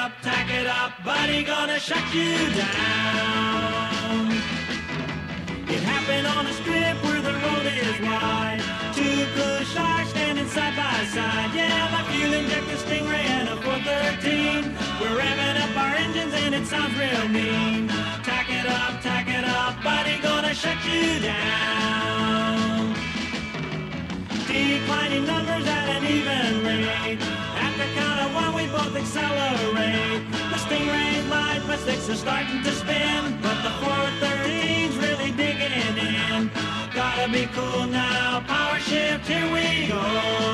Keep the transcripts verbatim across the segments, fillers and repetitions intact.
up, tack it up, buddy, gonna shut you down. It happened on a strip where the road is wide. Two push cars standing side by side. Yeah, my fuel injector Stingray and a four thirteen. We're revving up our engines and it sounds real mean. Tack it up, tack it up, buddy, gonna shut you down. Declining numbers at an even rate. At the count of one, we both accelerate. The Stingray's light, but sticks are starting to spin. But the four thirteen's really digging in. Gotta be cool now, power shift, here we go.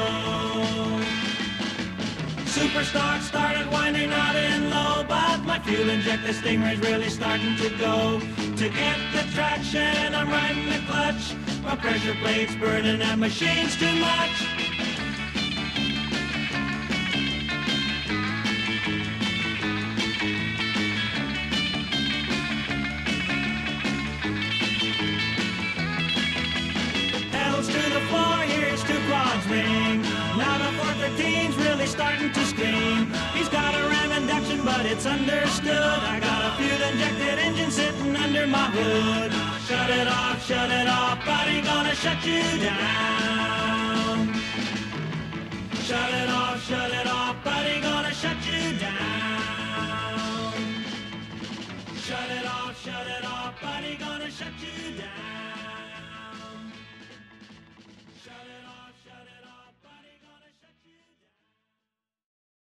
Superstock started winding out in low, but my fuel injector Stingray's really starting to go. To get the traction, I'm riding the clutch. My pressure plate's burning, that machine's too much. Pedals to the floor, here's two quads ring. Now the four thirteen's really starting to scream. He's got a ram induction, but it's understood. I got a fuel-injected engine sitting under my hood. Shut it off, shut it off, buddy, gonna shut you down. Shut it off, shut it off.